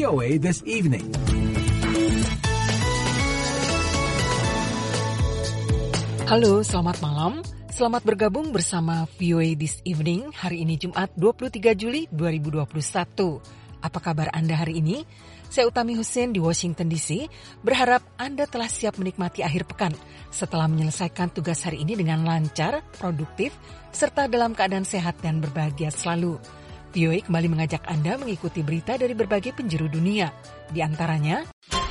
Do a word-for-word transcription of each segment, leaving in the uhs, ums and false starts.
O A This Evening. Halo, selamat malam. Selamat bergabung bersama V O A This Evening hari ini Jumat dua puluh tiga Juli dua ribu dua puluh satu. Apa kabar Anda hari ini? Saya Utami Hussein di Washington D C, berharap Anda telah siap menikmati akhir pekan setelah menyelesaikan tugas hari ini dengan lancar, produktif, serta dalam keadaan sehat dan berbahagia selalu. V O A kembali mengajak Anda mengikuti berita dari berbagai penjuru dunia. Di antaranya,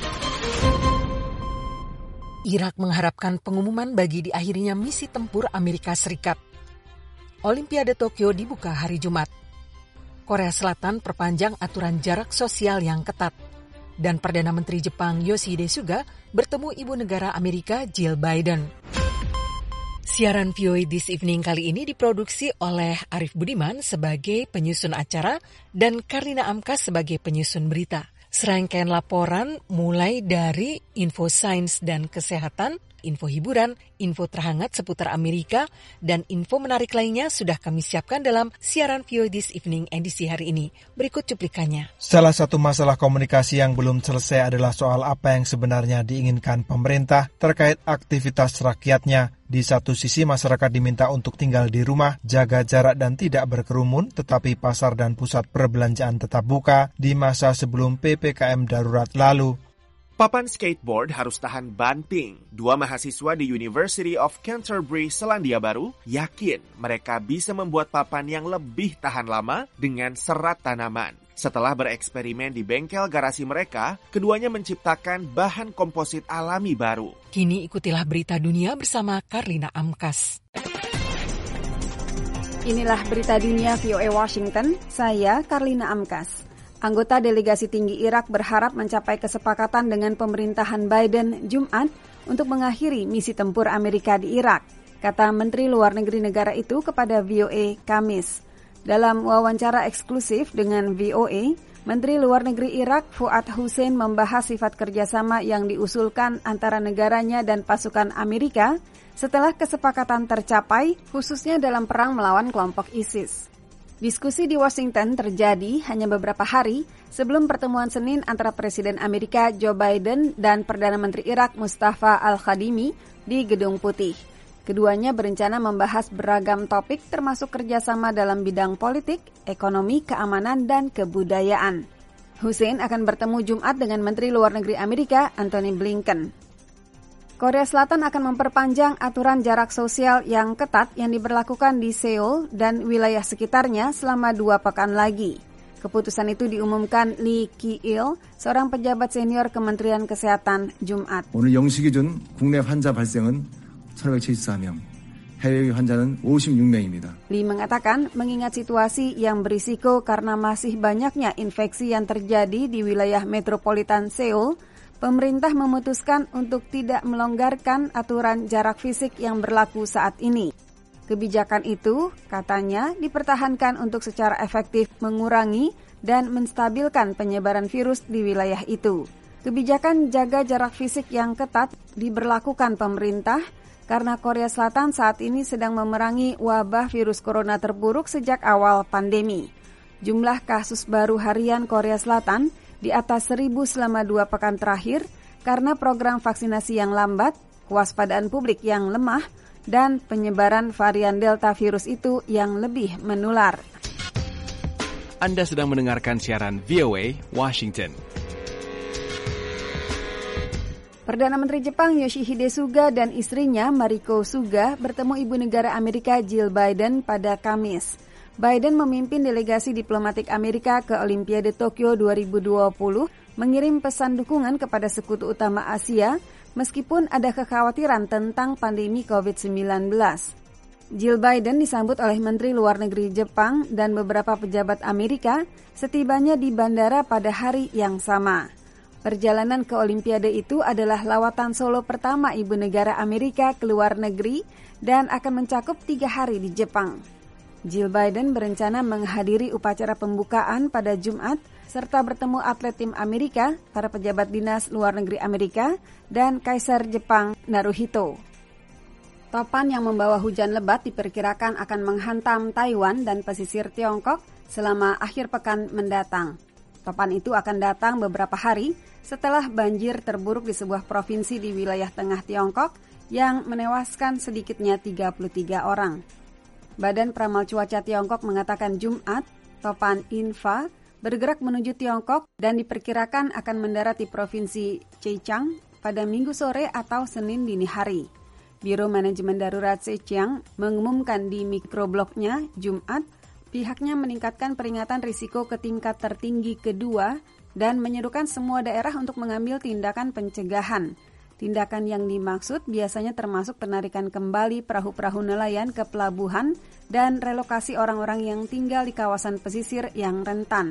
Irak mengharapkan pengumuman bagi diakhirinya misi tempur Amerika Serikat. Olimpiade Tokyo dibuka hari Jumat. Korea Selatan perpanjang aturan jarak sosial yang ketat. Dan Perdana Menteri Jepang Yoshihide Suga bertemu Ibu Negara Amerika Jill Biden. Siaran V O A This Evening kali ini diproduksi oleh Arif Budiman sebagai penyusun acara dan Karina Amkas sebagai penyusun berita. Serangkaian laporan mulai dari info sains dan kesehatan, info hiburan, info terhangat seputar Amerika, dan info menarik lainnya sudah kami siapkan dalam siaran V O A This Evening edisi hari ini. Berikut cuplikannya. Salah satu masalah komunikasi yang belum selesai adalah soal apa yang sebenarnya diinginkan pemerintah terkait aktivitas rakyatnya. Di satu sisi masyarakat diminta untuk tinggal di rumah, jaga jarak dan tidak berkerumun, tetapi pasar dan pusat perbelanjaan tetap buka di masa sebelum P P K M darurat lalu. Papan skateboard harus tahan banting. Dua mahasiswa di University of Canterbury, Selandia Baru, yakin mereka bisa membuat papan yang lebih tahan lama dengan serat tanaman. Setelah bereksperimen di bengkel garasi mereka, keduanya menciptakan bahan komposit alami baru. Kini ikutilah berita dunia bersama Karina Amkas. Inilah berita dunia V O A Washington, saya Karina Amkas. Anggota delegasi tinggi Irak berharap mencapai kesepakatan dengan pemerintahan Biden Jumat untuk mengakhiri misi tempur Amerika di Irak, kata Menteri Luar Negeri negara itu kepada V O A Kamis. Dalam wawancara eksklusif dengan V O A, Menteri Luar Negeri Irak Fuad Hussein membahas sifat kerjasama yang diusulkan antara negaranya dan pasukan Amerika setelah kesepakatan tercapai, khususnya dalam perang melawan kelompok ISIS. Diskusi di Washington terjadi hanya beberapa hari sebelum pertemuan Senin antara Presiden Amerika Joe Biden dan Perdana Menteri Irak Mustafa Al-Kadhimi di Gedung Putih. Keduanya berencana membahas beragam topik termasuk kerjasama dalam bidang politik, ekonomi, keamanan, dan kebudayaan. Hussein akan bertemu Jumat dengan Menteri Luar Negeri Amerika Antony Blinken. Korea Selatan akan memperpanjang aturan jarak sosial yang ketat yang diberlakukan di Seoul dan wilayah sekitarnya selama dua pekan lagi. Keputusan itu diumumkan Lee Ki-il, seorang pejabat senior Kementerian Kesehatan, Jumat. 오늘 영 시 기준 국내 환자 발생은 천오백칠십사 명, 해외 환자는 오십육 명입니다. Lee mengatakan mengingat situasi yang berisiko karena masih banyaknya infeksi yang terjadi di wilayah metropolitan Seoul, pemerintah memutuskan untuk tidak melonggarkan aturan jarak fisik yang berlaku saat ini. Kebijakan itu, katanya, dipertahankan untuk secara efektif mengurangi dan menstabilkan penyebaran virus di wilayah itu. Kebijakan jaga jarak fisik yang ketat diberlakukan pemerintah karena Korea Selatan saat ini sedang memerangi wabah virus corona terburuk sejak awal pandemi. Jumlah kasus baru harian Korea Selatan di atas seribu selama dua pekan terakhir karena program vaksinasi yang lambat, kewaspadaan publik yang lemah, dan penyebaran varian Delta virus itu yang lebih menular. Anda sedang mendengarkan siaran V O A Washington. Perdana Menteri Jepang Yoshihide Suga dan istrinya Mariko Suga bertemu Ibu Negara Amerika Jill Biden pada Kamis. Biden memimpin delegasi diplomatik Amerika ke Olimpiade Tokyo dua ribu dua puluh, mengirim pesan dukungan kepada sekutu utama Asia, meskipun ada kekhawatiran tentang pandemi covid sembilan belas. Jill Biden disambut oleh Menteri Luar Negeri Jepang dan beberapa pejabat Amerika setibanya di bandara pada hari yang sama. Perjalanan ke Olimpiade itu adalah lawatan solo pertama Ibu Negara Amerika ke luar negeri dan akan mencakup tiga hari di Jepang. Jill Biden berencana menghadiri upacara pembukaan pada Jumat serta bertemu atlet tim Amerika, para pejabat dinas luar negeri Amerika, dan Kaisar Jepang Naruhito. Topan yang membawa hujan lebat diperkirakan akan menghantam Taiwan dan pesisir Tiongkok selama akhir pekan mendatang. Topan itu akan datang beberapa hari setelah banjir terburuk di sebuah provinsi di wilayah tengah Tiongkok yang menewaskan sedikitnya tiga puluh tiga orang. Badan Peramal Cuaca Tiongkok mengatakan Jumat, topan Infa bergerak menuju Tiongkok dan diperkirakan akan mendarat di provinsi Zhejiang pada Minggu sore atau Senin dini hari. Biro Manajemen Darurat Zhejiang mengumumkan di mikroblognya Jumat, pihaknya meningkatkan peringatan risiko ke tingkat tertinggi kedua dan menyerukan semua daerah untuk mengambil tindakan pencegahan. Tindakan yang dimaksud biasanya termasuk penarikan kembali perahu-perahu nelayan ke pelabuhan dan relokasi orang-orang yang tinggal di kawasan pesisir yang rentan.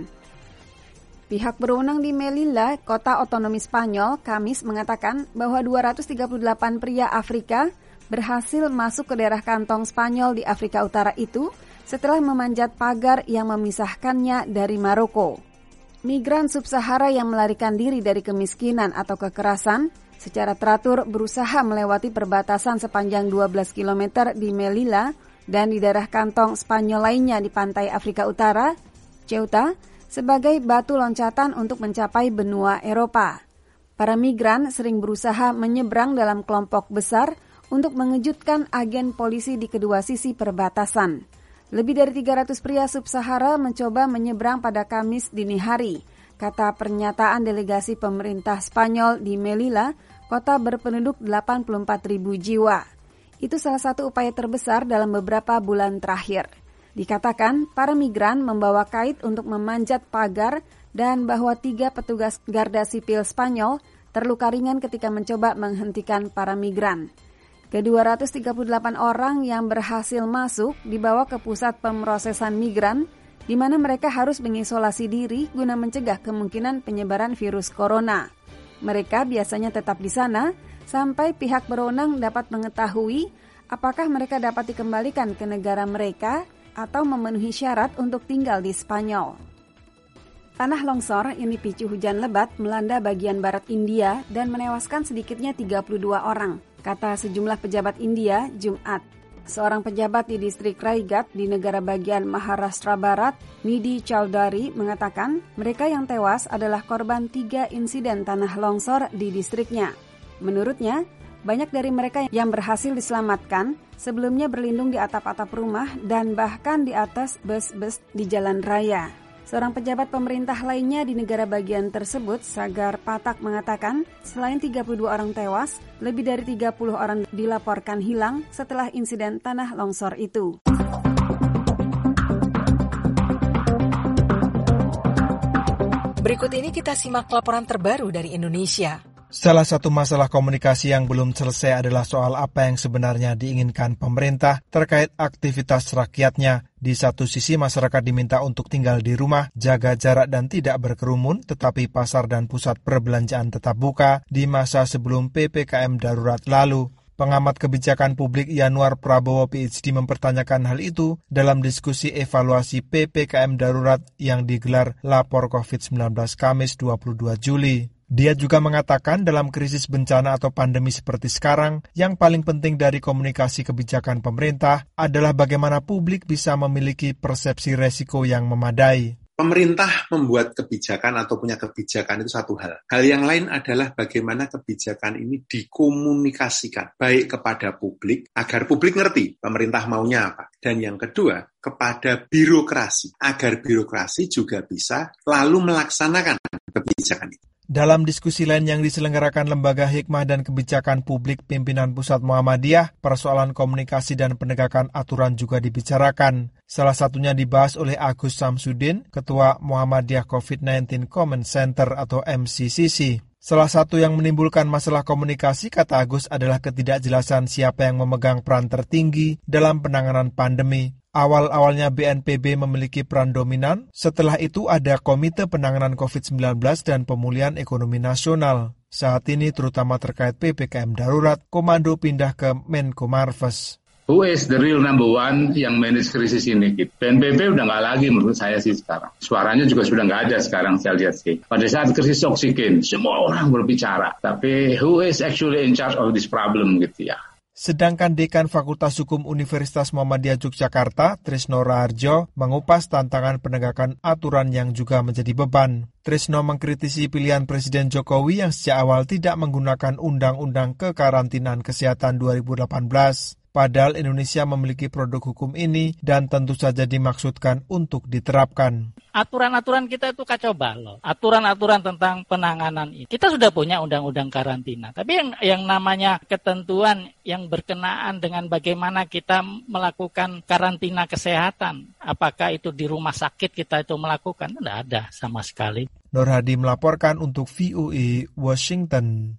Pihak berwenang di Melilla, kota otonomi Spanyol, Kamis mengatakan bahwa dua ratus tiga puluh delapan pria Afrika berhasil masuk ke daerah kantong Spanyol di Afrika Utara itu setelah memanjat pagar yang memisahkannya dari Maroko. Migran sub-Sahara yang melarikan diri dari kemiskinan atau kekerasan secara teratur berusaha melewati perbatasan sepanjang dua belas kilometer di Melilla dan di daerah kantong Spanyol lainnya di pantai Afrika Utara, Ceuta, sebagai batu loncatan untuk mencapai benua Eropa. Para migran sering berusaha menyeberang dalam kelompok besar untuk mengejutkan agen polisi di kedua sisi perbatasan. Lebih dari tiga ratus pria sub-Sahara mencoba menyeberang pada Kamis dini hari, kata pernyataan delegasi pemerintah Spanyol di Melilla, kota berpenduduk delapan puluh empat ribu jiwa. Itu salah satu upaya terbesar dalam beberapa bulan terakhir. Dikatakan para migran membawa kait untuk memanjat pagar dan bahwa tiga petugas garda sipil Spanyol terluka ringan ketika mencoba menghentikan para migran. Ke dua ratus tiga puluh delapan orang yang berhasil masuk dibawa ke pusat pemrosesan migran, di mana mereka harus mengisolasi diri guna mencegah kemungkinan penyebaran virus corona. Mereka biasanya tetap di sana sampai pihak berwenang dapat mengetahui apakah mereka dapat dikembalikan ke negara mereka atau memenuhi syarat untuk tinggal di Spanyol. Tanah longsor yang dipicu hujan lebat melanda bagian barat India dan menewaskan sedikitnya tiga puluh dua orang, kata sejumlah pejabat India Jumat. Seorang pejabat di distrik Raigat di negara bagian Maharashtra Barat, Nidhi Chowdhury, mengatakan mereka yang tewas adalah korban tiga insiden tanah longsor di distriknya. Menurutnya, banyak dari mereka yang berhasil diselamatkan sebelumnya berlindung di atap-atap rumah dan bahkan di atas bus-bus di jalan raya. Seorang pejabat pemerintah lainnya di negara bagian tersebut, Sagar Patak, mengatakan selain tiga puluh dua orang tewas, lebih dari tiga puluh orang dilaporkan hilang setelah insiden tanah longsor itu. Berikut ini kita simak laporan terbaru dari Indonesia. Salah satu masalah komunikasi yang belum selesai adalah soal apa yang sebenarnya diinginkan pemerintah terkait aktivitas rakyatnya. Di satu sisi masyarakat diminta untuk tinggal di rumah, jaga jarak dan tidak berkerumun, tetapi pasar dan pusat perbelanjaan tetap buka di masa sebelum P P K M darurat lalu. Pengamat kebijakan publik Yanuar Prabowo P H D mempertanyakan hal itu dalam diskusi evaluasi P P K M darurat yang digelar Lapor covid sembilan belas Kamis dua puluh dua Juli. Dia juga mengatakan dalam krisis bencana atau pandemi seperti sekarang, yang paling penting dari komunikasi kebijakan pemerintah adalah bagaimana publik bisa memiliki persepsi resiko yang memadai. Pemerintah membuat kebijakan atau punya kebijakan itu satu hal. Hal yang lain adalah bagaimana kebijakan ini dikomunikasikan, baik kepada publik, agar publik ngerti pemerintah maunya apa. Dan yang kedua, kepada birokrasi, agar birokrasi juga bisa lalu melaksanakan kebijakan itu. Dalam diskusi lain yang diselenggarakan Lembaga Hikmah dan Kebijakan Publik Pimpinan Pusat Muhammadiyah, persoalan komunikasi dan penegakan aturan juga dibicarakan. Salah satunya dibahas oleh Agus Samsudin, Ketua Muhammadiyah covid sembilan belas Comment Center atau M C C C. Salah satu yang menimbulkan masalah komunikasi, kata Agus, adalah ketidakjelasan siapa yang memegang peran tertinggi dalam penanganan pandemi. Awal-awalnya B N P B memiliki peran dominan, setelah itu ada Komite Penanganan covid sembilan belas dan Pemulihan Ekonomi Nasional. Saat ini terutama terkait P P K M darurat, komando pindah ke Menko Marves. Who is the real number one yang manage krisis ini? B N P B udah nggak lagi menurut saya sih sekarang. Suaranya juga sudah nggak ada sekarang saya lihat sih. Pada saat krisis oksigen, semua orang berbicara. Tapi who is actually in charge of this problem gitu ya? Sedangkan Dekan Fakultas Hukum Universitas Muhammadiyah Yogyakarta, Trisno Raharjo, mengupas tantangan penegakan aturan yang juga menjadi beban. Trisno mengkritisi pilihan Presiden Jokowi yang sejak awal tidak menggunakan Undang-Undang Kekarantinaan Kesehatan dua ribu delapan belas. Padahal Indonesia memiliki produk hukum ini dan tentu saja dimaksudkan untuk diterapkan. Aturan-aturan kita itu kacau balau. Aturan-aturan tentang penanganan itu. Kita sudah punya undang-undang karantina. Tapi yang, yang namanya ketentuan yang berkenaan dengan bagaimana kita melakukan karantina kesehatan. Apakah itu di rumah sakit kita itu melakukan? Tidak ada sama sekali. Nur Hadi melaporkan untuk V O A Washington.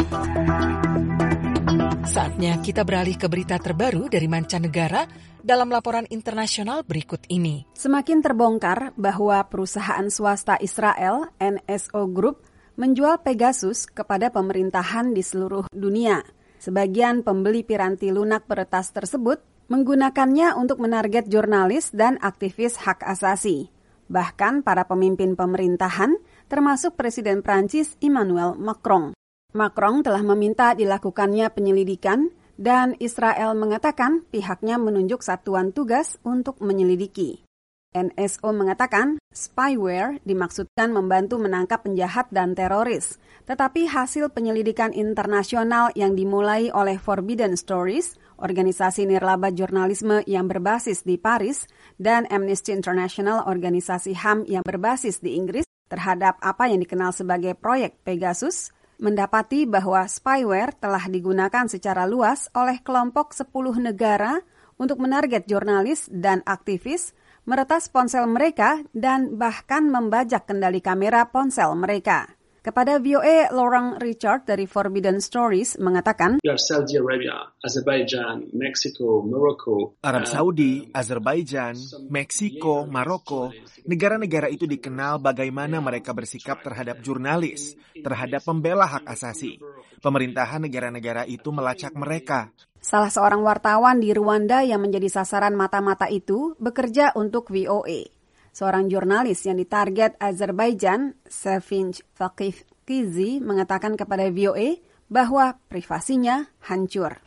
Saatnya kita beralih ke berita terbaru dari mancanegara dalam laporan internasional berikut ini. Semakin terbongkar bahwa perusahaan swasta Israel, N S O Group, menjual Pegasus kepada pemerintahan di seluruh dunia. Sebagian pembeli piranti lunak peretas tersebut menggunakannya untuk menarget jurnalis dan aktivis hak asasi. Bahkan para pemimpin pemerintahan, termasuk Presiden Prancis Emmanuel Macron. Macron telah meminta dilakukannya penyelidikan dan Israel mengatakan pihaknya menunjuk satuan tugas untuk menyelidiki. N S O mengatakan spyware dimaksudkan membantu menangkap penjahat dan teroris, tetapi hasil penyelidikan internasional yang dimulai oleh Forbidden Stories, organisasi nirlaba jurnalisme yang berbasis di Paris, dan Amnesty International, organisasi H A M yang berbasis di Inggris, terhadap apa yang dikenal sebagai proyek Pegasus, mendapati bahwa spyware telah digunakan secara luas oleh kelompok sepuluh negara untuk menarget jurnalis dan aktivis, meretas ponsel mereka, dan bahkan membajak kendali kamera ponsel mereka. Kepada V O A, Laurent Richard dari Forbidden Stories mengatakan, Saudi Arabia, Azerbaijan, Meksiko, Maroko, Arab Saudi, Azerbaijan, Meksiko, Maroko, negara-negara itu dikenal bagaimana mereka bersikap terhadap jurnalis, terhadap pembela hak asasi. Pemerintahan negara-negara itu melacak mereka. Salah seorang wartawan di Rwanda yang menjadi sasaran mata-mata itu bekerja untuk V O A. Seorang jurnalis yang ditarget Azerbaijan, Sevinch Fakifkizi, mengatakan kepada V O A bahwa privasinya hancur.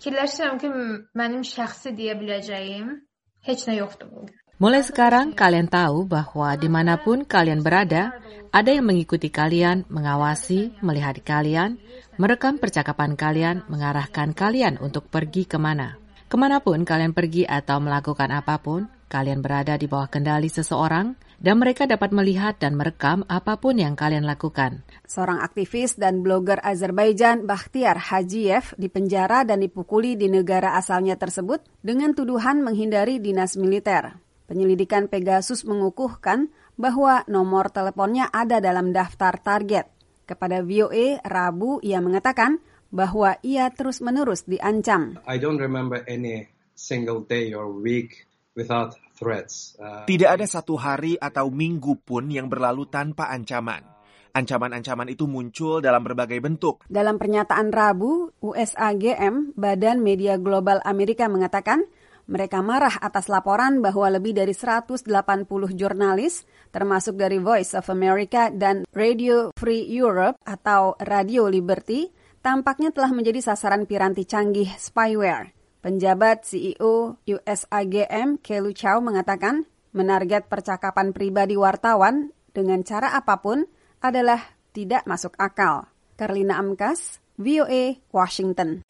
Mulai sekarang kalian tahu bahwa dimanapun kalian berada, ada yang mengikuti kalian, mengawasi, melihat kalian, merekam percakapan kalian, mengarahkan kalian untuk pergi kemana. Kemanapun kalian pergi atau melakukan apapun, kalian berada di bawah kendali seseorang, dan mereka dapat melihat dan merekam apapun yang kalian lakukan. Seorang aktivis dan blogger Azerbaijan, Bakhtiar Hajiev, dipenjara dan dipukuli di negara asalnya tersebut dengan tuduhan menghindari dinas militer. Penyelidikan Pegasus mengukuhkan bahwa nomor teleponnya ada dalam daftar target. Kepada V O A, Rabu, ia mengatakan bahwa ia terus-menerus diancam. I don't remember any single day or week without threats. Uh, Tidak ada satu hari atau minggu pun yang berlalu tanpa ancaman. Ancaman-ancaman itu muncul dalam berbagai bentuk. Dalam pernyataan Rabu, U S A G M, Badan Media Global Amerika, mengatakan mereka marah atas laporan bahwa lebih dari seratus delapan puluh jurnalis, termasuk dari Voice of America dan Radio Free Europe atau Radio Liberty, tampaknya telah menjadi sasaran piranti canggih spyware. Penjabat C E O U S A G M, Kelu Chao, mengatakan menarget percakapan pribadi wartawan dengan cara apapun adalah tidak masuk akal. Karlina Amkas, V O A, Washington.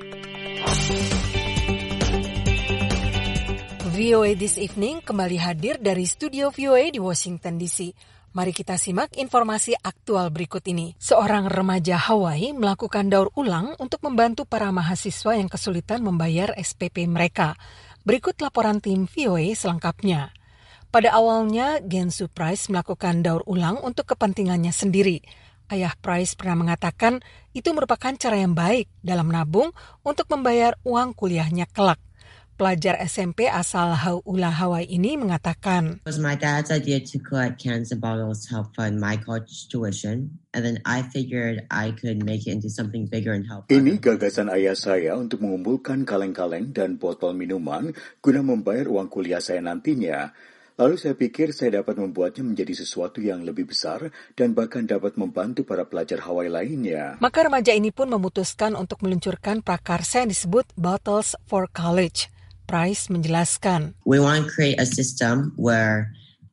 V O A This Evening kembali hadir dari studio V O A di Washington D C. Mari kita simak informasi aktual berikut ini. Seorang remaja Hawaii melakukan daur ulang untuk membantu para mahasiswa yang kesulitan membayar S P P mereka. Berikut laporan tim V O A selengkapnya. Pada awalnya, Gensu Price melakukan daur ulang untuk kepentingannya sendiri. Ayah Price pernah mengatakan itu merupakan cara yang baik dalam menabung untuk membayar uang kuliahnya kelak. Pelajar S M P asal Hauula, Hawaii ini mengatakan, It was my dad's idea to collect cans and bottles to help fund my college tuition, and then I figured I could make it into something bigger and help. Ini gagasan ayah saya untuk mengumpulkan kaleng-kaleng dan botol minuman guna membayar uang kuliah saya nantinya. Lalu saya pikir saya dapat membuatnya menjadi sesuatu yang lebih besar dan bahkan dapat membantu para pelajar Hawaii lainnya. Maka remaja ini pun memutuskan untuk meluncurkan prakarsa yang disebut Bottles for College. Price menjelaskan. We want to create a system where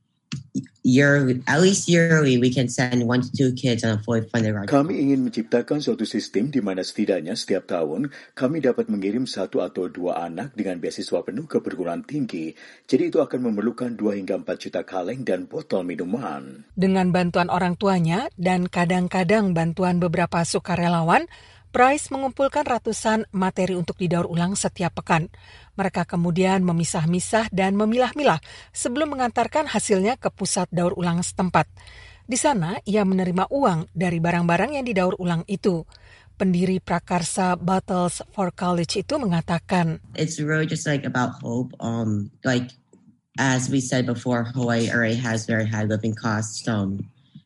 yearly, at least yearly, we can send one to two kids on a fully funded ride. Kami ingin menciptakan suatu sistem di mana setidaknya setiap tahun kami dapat mengirim satu atau dua anak dengan beasiswa penuh ke perguruan tinggi. Jadi itu akan memerlukan dua hingga empat juta kaleng dan botol minuman. Dengan bantuan orang tuanya dan kadang-kadang bantuan beberapa sukarelawan, Price mengumpulkan ratusan materi untuk didaur ulang setiap pekan. Mereka kemudian memisah-misah dan memilah-milah sebelum mengantarkan hasilnya ke pusat daur ulang setempat. Di sana, ia menerima uang dari barang-barang yang didaur ulang itu. Pendiri prakarsa Bottles for College itu mengatakan, It's really just like about hope. Um, like, as we said before, Hawaii already has very high living costs. Um,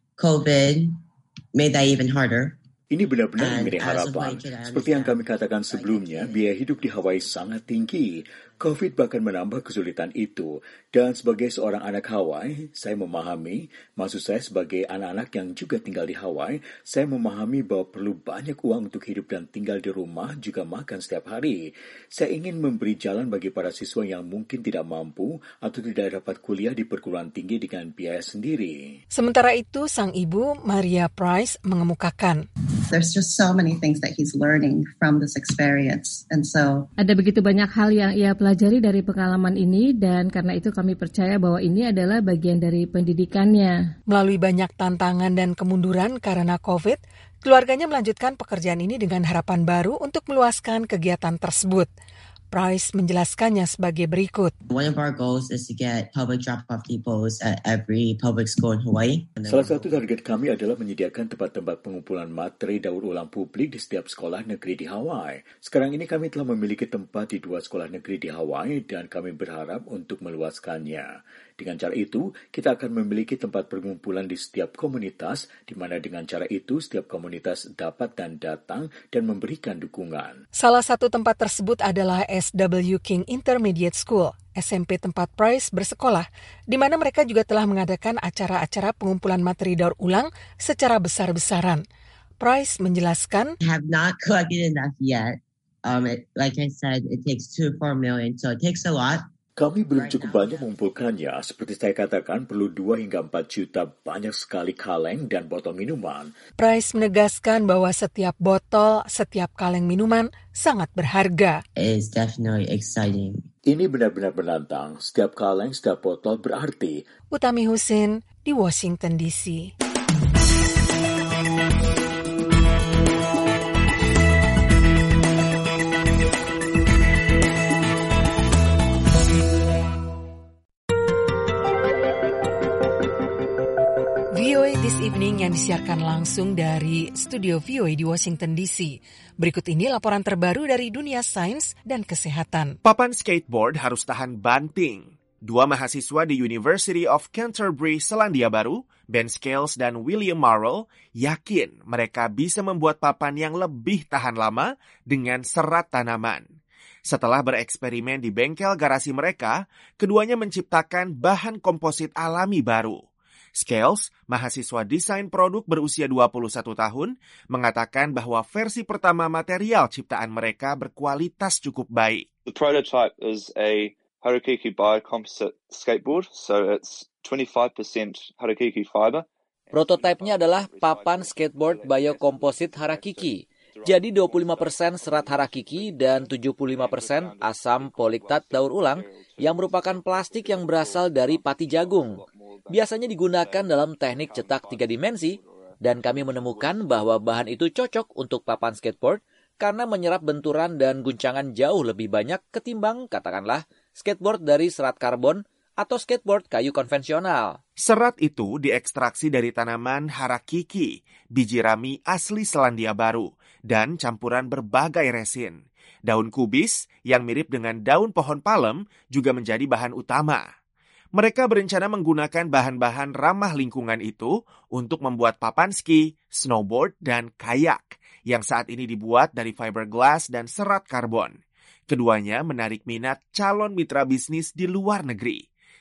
COVID made that even harder. Ini benar-benar memberi harapan. Seperti yang kami katakan sebelumnya, biaya hidup di Hawaii sangat tinggi. COVID bahkan menambah kesulitan itu. Dan sebagai seorang anak Hawaii, saya memahami, maksud saya sebagai anak-anak yang juga tinggal di Hawaii, saya memahami bahwa perlu banyak uang untuk hidup dan tinggal di rumah, juga makan setiap hari. Saya ingin memberi jalan bagi para siswa yang mungkin tidak mampu atau tidak dapat kuliah di perguruan tinggi dengan biaya sendiri. Sementara itu, sang ibu, Maria Price, mengemukakan, There's just so many things that he's learning from this experience. And so ada begitu banyak hal yang ia pelajari dari pengalaman ini, dan karena itu kami percaya bahwa ini adalah bagian dari pendidikannya. Melalui banyak tantangan dan kemunduran karena COVID, keluarganya melanjutkan pekerjaan ini dengan harapan baru untuk meluaskan kegiatan tersebut. Price menjelaskannya sebagai berikut. One of our goals is to get public drop-off depots at every public school in Hawaii. Salah satu target kami adalah menyediakan tempat-tempat pengumpulan materi daur ulang publik di setiap sekolah negeri di Hawaii. Sekarang ini kami telah memiliki tempat di dua sekolah negeri di Hawaii dan kami berharap untuk meluaskannya. Dengan cara itu, kita akan memiliki tempat pengumpulan di setiap komunitas, di mana dengan cara itu setiap komunitas dapat dan datang dan memberikan dukungan. Salah satu tempat tersebut adalah S W King Intermediate School, S M P tempat Price bersekolah, di mana mereka juga telah mengadakan acara-acara pengumpulan materi daur ulang secara besar-besaran. Price menjelaskan, I have not collected enough yet. Um, it, like I said, it takes two to four million, so it takes a lot. Kami belum cukup banyak mengumpulkannya. Seperti saya katakan, perlu dua hingga empat juta banyak sekali kaleng dan botol minuman. Price menegaskan bahwa setiap botol, setiap kaleng minuman sangat berharga. It's definitely exciting. Ini benar-benar menantang. Setiap kaleng, setiap botol berarti. Utami Husin di Washington D C. V O A This Evening yang disiarkan langsung dari studio V O A di Washington D C. Berikut ini laporan terbaru dari dunia sains dan kesehatan. Papan skateboard harus tahan banting. Dua mahasiswa di University of Canterbury, Selandia Baru, Ben Scales dan William Marrell, yakin mereka bisa membuat papan yang lebih tahan lama dengan serat tanaman. Setelah bereksperimen di bengkel garasi mereka, keduanya menciptakan bahan komposit alami baru. Scales, mahasiswa desain produk berusia dua puluh satu tahun, mengatakan bahwa versi pertama material ciptaan mereka berkualitas cukup baik. The prototype is a Harakiki biocomposite skateboard, so it's twenty-five percent Harakiki fiber. Prototipenya adalah papan skateboard biocomposite Harakiki. Jadi dua puluh lima persen serat Harakiki dan tujuh puluh lima persen asam poliktat daur ulang yang merupakan plastik yang berasal dari pati jagung. Biasanya digunakan dalam teknik cetak tiga dimensi, dan kami menemukan bahwa bahan itu cocok untuk papan skateboard karena menyerap benturan dan guncangan jauh lebih banyak ketimbang, katakanlah, skateboard dari serat karbon atau skateboard kayu konvensional. Serat itu diekstraksi dari tanaman Harakiki, biji rami asli Selandia Baru, dan campuran berbagai resin. Daun kubis yang mirip dengan daun pohon palem juga menjadi bahan utama. Mereka berencana menggunakan bahan-bahan ramah lingkungan itu untuk membuat papan ski, snowboard, dan kayak yang saat ini dibuat dari fiberglass dan serat karbon. Keduanya menarik minat calon mitra bisnis di luar negeri.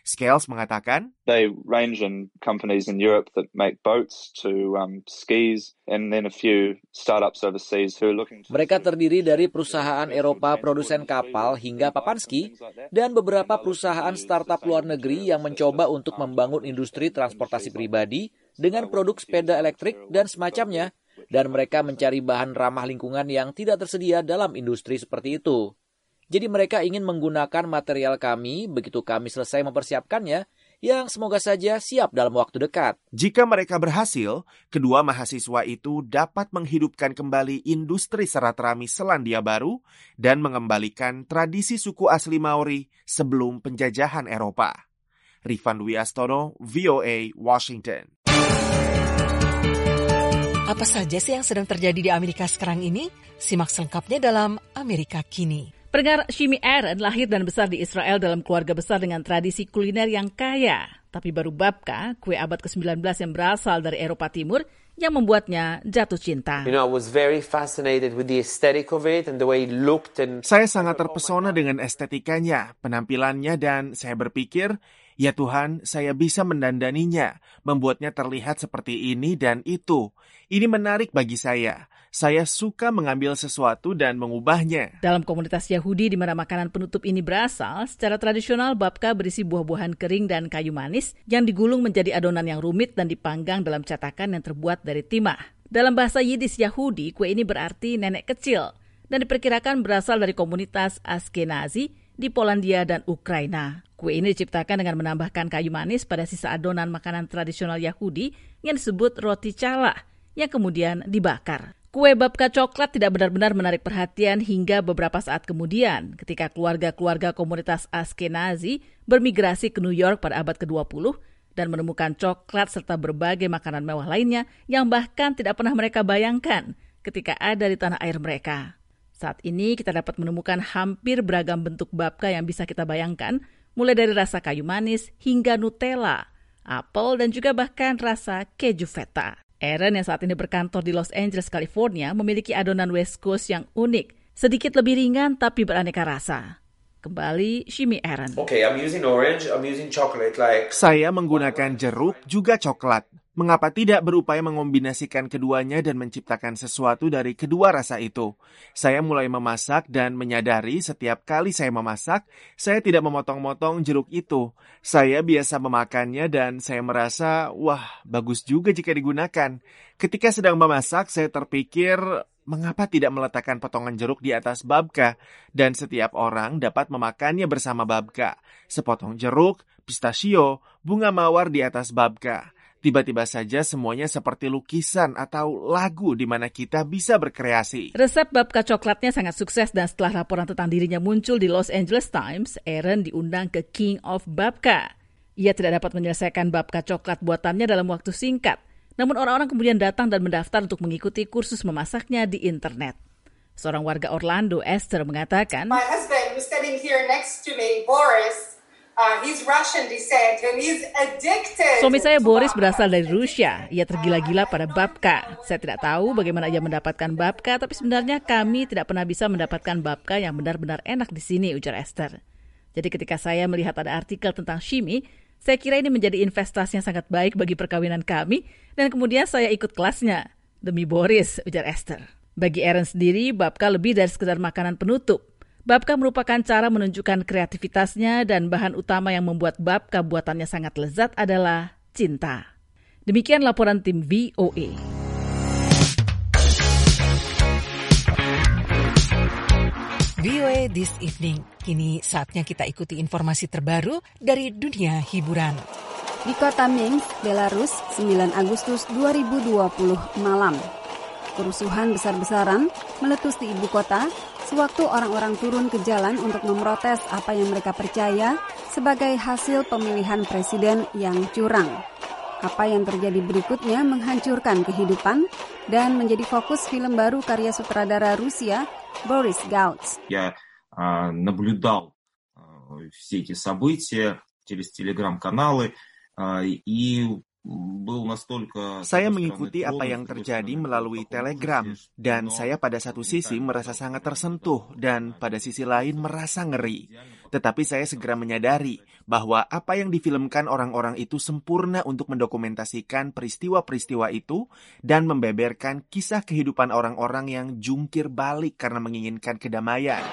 Scales mengatakan, they range in companies in Europe that make boats to um, skis, and then a few startups overseas who are looking to... Mereka terdiri dari perusahaan Eropa produsen kapal hingga papan ski, dan beberapa perusahaan startup luar negeri yang mencoba untuk membangun industri transportasi pribadi dengan produk sepeda elektrik dan semacamnya, dan mereka mencari bahan ramah lingkungan yang tidak tersedia dalam industri seperti itu. Jadi mereka ingin menggunakan material kami begitu kami selesai mempersiapkannya, yang semoga saja siap dalam waktu dekat. Jika mereka berhasil, kedua mahasiswa itu dapat menghidupkan kembali industri serat rami Selandia Baru dan mengembalikan tradisi suku asli Maori sebelum penjajahan Eropa. Rifan Dwi Astono, V O A, Washington. Apa saja sih yang sedang terjadi di Amerika sekarang ini? Simak selengkapnya dalam Amerika Kini. Pendengar, Shimi Aaron lahir dan besar di Israel dalam keluarga besar dengan tradisi kuliner yang kaya. Tapi baru babka, kue abad ke sembilan belas yang berasal dari Eropa Timur, yang membuatnya jatuh cinta. You know, I was very fascinated with the aesthetic of it and the way it looked. And... Saya sangat terpesona dengan estetikanya, penampilannya, dan saya berpikir, ya Tuhan, saya bisa mendandaninya, membuatnya terlihat seperti ini dan itu. Ini menarik bagi saya. Saya suka mengambil sesuatu dan mengubahnya. Dalam komunitas Yahudi di mana makanan penutup ini berasal, secara tradisional babka berisi buah-buahan kering dan kayu manis yang digulung menjadi adonan yang rumit dan dipanggang dalam cetakan yang terbuat dari timah. Dalam bahasa Yiddish Yahudi, kue ini berarti nenek kecil dan diperkirakan berasal dari komunitas Ashkenazi di Polandia dan Ukraina. Kue ini diciptakan dengan menambahkan kayu manis pada sisa adonan makanan tradisional Yahudi yang disebut roti chala yang kemudian dibakar. Kue babka coklat tidak benar-benar menarik perhatian hingga beberapa saat kemudian ketika keluarga-keluarga komunitas Ashkenazi bermigrasi ke New York pada abad ke dua puluh dan menemukan coklat serta berbagai makanan mewah lainnya yang bahkan tidak pernah mereka bayangkan ketika ada di tanah air mereka. Saat ini kita dapat menemukan hampir beragam bentuk babka yang bisa kita bayangkan, mulai dari rasa kayu manis hingga Nutella, apel, dan juga bahkan rasa keju feta. Aaron yang saat ini berkantor di Los Angeles, California, memiliki adonan West Coast yang unik, sedikit lebih ringan tapi beraneka rasa. Kembali, Shimi Aaron. Okay, I'm using orange, I'm using chocolate like... Saya menggunakan jeruk juga coklat. Mengapa tidak berupaya mengombinasikan keduanya dan menciptakan sesuatu dari kedua rasa itu? Saya mulai memasak dan menyadari setiap kali saya memasak, saya tidak memotong-motong jeruk itu. Saya biasa memakannya dan saya merasa, wah, bagus juga jika digunakan. Ketika sedang memasak, saya terpikir, mengapa tidak meletakkan potongan jeruk di atas babka? Dan setiap orang dapat memakannya bersama babka. Sepotong jeruk, pistachio, bunga mawar di atas babka. Tiba-tiba saja semuanya seperti lukisan atau lagu di mana kita bisa berkreasi. Resep babka coklatnya sangat sukses dan setelah laporan tentang dirinya muncul di Los Angeles Times, Aaron diundang ke King of Babka. Ia tidak dapat menyelesaikan babka coklat buatannya dalam waktu singkat. Namun orang-orang kemudian datang dan mendaftar untuk mengikuti kursus memasaknya di internet. Seorang warga Orlando, Esther, mengatakan, My husband who's sitting here next to me, Boris, Uh, he's Russian descent and he's addicted. Suami saya Boris berasal dari Rusia. Ia tergila-gila pada babka. Saya tidak tahu bagaimana ia mendapatkan babka, tapi sebenarnya kami tidak pernah bisa mendapatkan babka yang benar-benar enak di sini, ujar Esther. Jadi ketika saya melihat ada artikel tentang Shimi, saya kira ini menjadi investasi yang sangat baik bagi perkawinan kami, dan kemudian saya ikut kelasnya. Demi Boris, ujar Esther. Bagi Aaron sendiri, babka lebih dari sekedar makanan penutup. Babka merupakan cara menunjukkan kreativitasnya dan bahan utama yang membuat babka buatannya sangat lezat adalah cinta. Demikian laporan tim V O A. V O A This Evening. Kini saatnya kita ikuti informasi terbaru dari dunia hiburan. Di kota Minsk, Belarus, sembilan Agustus dua ribu dua puluh malam. Kerusuhan besar-besaran meletus di ibu kota sewaktu orang-orang turun ke jalan untuk memprotes apa yang mereka percaya sebagai hasil pemilihan presiden yang curang. Apa yang terjadi berikutnya menghancurkan kehidupan dan menjadi fokus film baru karya sutradara Rusia, Boris Gauts. Я uh, наблюдал uh, все эти события через телеграм-каналы uh, и Saya mengikuti apa yang terjadi melalui Telegram, dan saya pada satu sisi merasa sangat tersentuh dan pada sisi lain merasa ngeri. Tetapi saya segera menyadari bahwa apa yang difilmkan orang-orang itu sempurna untuk mendokumentasikan peristiwa-peristiwa itu dan membeberkan kisah kehidupan orang-orang yang jungkir balik karena menginginkan kedamaian.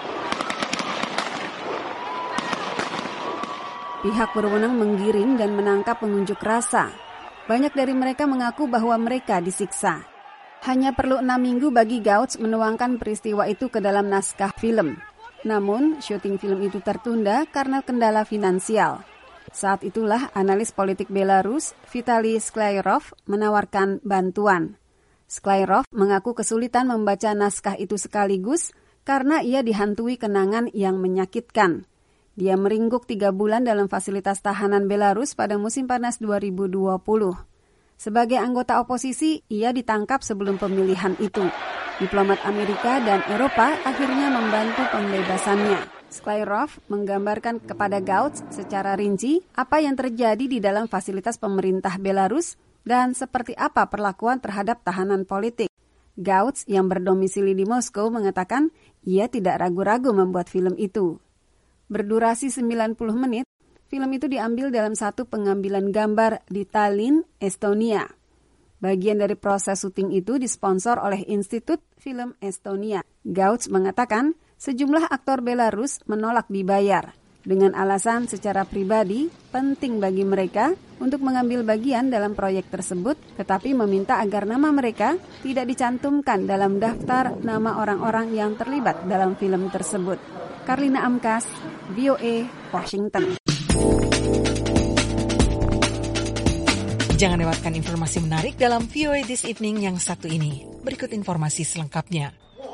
Pihak berwenang menggiring dan menangkap pengunjuk rasa. Banyak dari mereka mengaku bahwa mereka disiksa. Hanya perlu enam minggu bagi Gauts menuangkan peristiwa itu ke dalam naskah film. Namun, syuting film itu tertunda karena kendala finansial. Saat itulah analis politik Belarus, Vitaly Sklarov, menawarkan bantuan. Sklarov mengaku kesulitan membaca naskah itu sekaligus karena ia dihantui kenangan yang menyakitkan. Dia meringguk tiga bulan dalam fasilitas tahanan Belarus pada musim panas dua ribu dua puluh. Sebagai anggota oposisi, ia ditangkap sebelum pemilihan itu. Diplomat Amerika dan Eropa akhirnya membantu pembebasannya. Sklarov menggambarkan kepada Gauts secara rinci apa yang terjadi di dalam fasilitas pemerintah Belarus dan seperti apa perlakuan terhadap tahanan politik. Gauts yang berdomisili di Moskow mengatakan ia tidak ragu-ragu membuat film itu. Berdurasi sembilan puluh menit, film itu diambil dalam satu pengambilan gambar di Tallinn, Estonia. Bagian dari proses syuting itu disponsor oleh Institut Film Estonia. Gauts mengatakan sejumlah aktor Belarus menolak dibayar. Dengan alasan secara pribadi penting bagi mereka untuk mengambil bagian dalam proyek tersebut, tetapi meminta agar nama mereka tidak dicantumkan dalam daftar nama orang-orang yang terlibat dalam film tersebut. Karlina Amkas, V O A, Washington. Jangan lewatkan informasi menarik dalam V O A This Evening yang satu ini. Berikut informasi selengkapnya.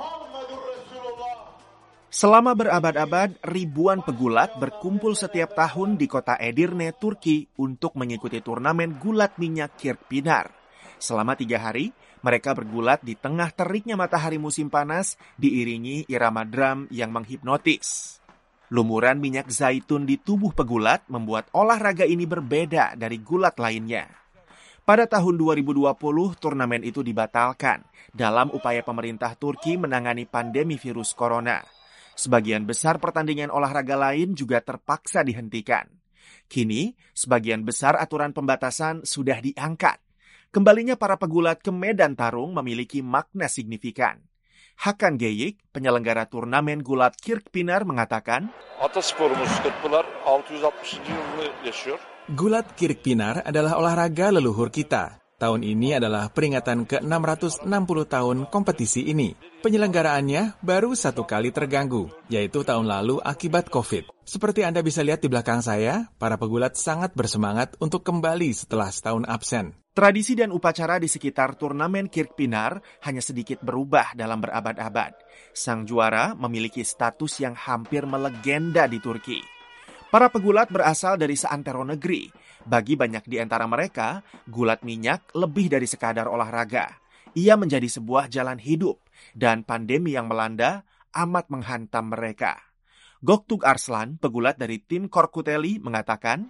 Selama berabad-abad, ribuan pegulat berkumpul setiap tahun di kota Edirne, Turki untuk mengikuti turnamen gulat minyak Kirkpinar. Selama tiga hari, mereka bergulat di tengah teriknya matahari musim panas diiringi irama drum yang menghipnotis. Lumuran minyak zaitun di tubuh pegulat membuat olahraga ini berbeda dari gulat lainnya. Pada tahun dua ribu dua puluh, turnamen itu dibatalkan dalam upaya pemerintah Turki menangani pandemi virus corona. Sebagian besar pertandingan olahraga lain juga terpaksa dihentikan. Kini, sebagian besar aturan pembatasan sudah diangkat. Kembalinya para pegulat ke medan tarung memiliki makna signifikan. Hakan Geyik, penyelenggara turnamen gulat Kirkpinar mengatakan, Gulat Kirkpinar adalah olahraga leluhur kita. Tahun ini adalah peringatan ke enam ratus enam puluh tahun kompetisi ini. Penyelenggaraannya baru satu kali terganggu, yaitu tahun lalu akibat COVID. Seperti Anda bisa lihat di belakang saya, para pegulat sangat bersemangat untuk kembali setelah setahun absen. Tradisi dan upacara di sekitar turnamen Kirkpinar hanya sedikit berubah dalam berabad-abad. Sang juara memiliki status yang hampir melegenda di Turki. Para pegulat berasal dari seantero negeri. Bagi banyak di antara mereka, gulat minyak lebih dari sekadar olahraga. Ia menjadi sebuah jalan hidup, dan pandemi yang melanda amat menghantam mereka. Göktürk Arslan, pegulat dari tim Korkuteli, mengatakan,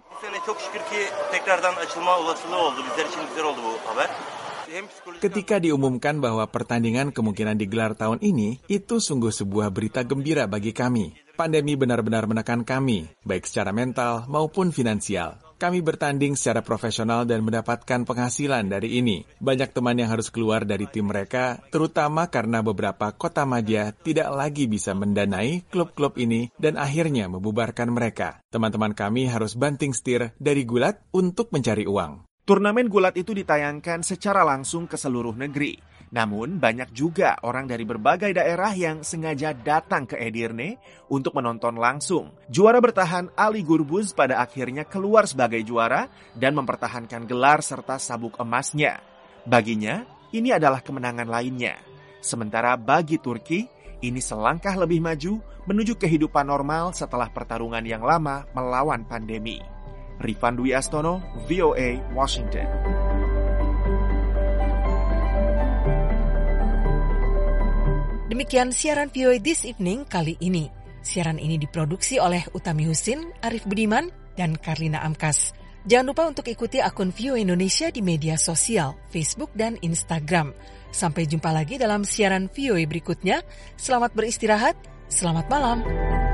ketika diumumkan bahwa pertandingan kemungkinan digelar tahun ini, itu sungguh sebuah berita gembira bagi kami. Pandemi benar-benar menekan kami, baik secara mental maupun finansial. Kami bertanding secara profesional dan mendapatkan penghasilan dari ini. Banyak teman yang harus keluar dari tim mereka, terutama karena beberapa kota madya tidak lagi bisa mendanai klub-klub ini dan akhirnya membubarkan mereka. Teman-teman kami harus banting setir dari gulat untuk mencari uang. Turnamen gulat itu ditayangkan secara langsung ke seluruh negeri. Namun, banyak juga orang dari berbagai daerah yang sengaja datang ke Edirne untuk menonton langsung. Juara bertahan Ali Gurbuz pada akhirnya keluar sebagai juara dan mempertahankan gelar serta sabuk emasnya. Baginya, ini adalah kemenangan lainnya. Sementara bagi Turki, ini selangkah lebih maju menuju kehidupan normal setelah pertarungan yang lama melawan pandemi. Rifan Dwi Astono, V O A, Washington. Demikian siaran V O A This Evening kali ini. Siaran ini diproduksi oleh Utami Husin, Arif Budiman, dan Karlina Amkas. Jangan lupa untuk ikuti akun V O A Indonesia di media sosial, Facebook dan Instagram. Sampai jumpa lagi dalam siaran V O A berikutnya. Selamat beristirahat, selamat malam.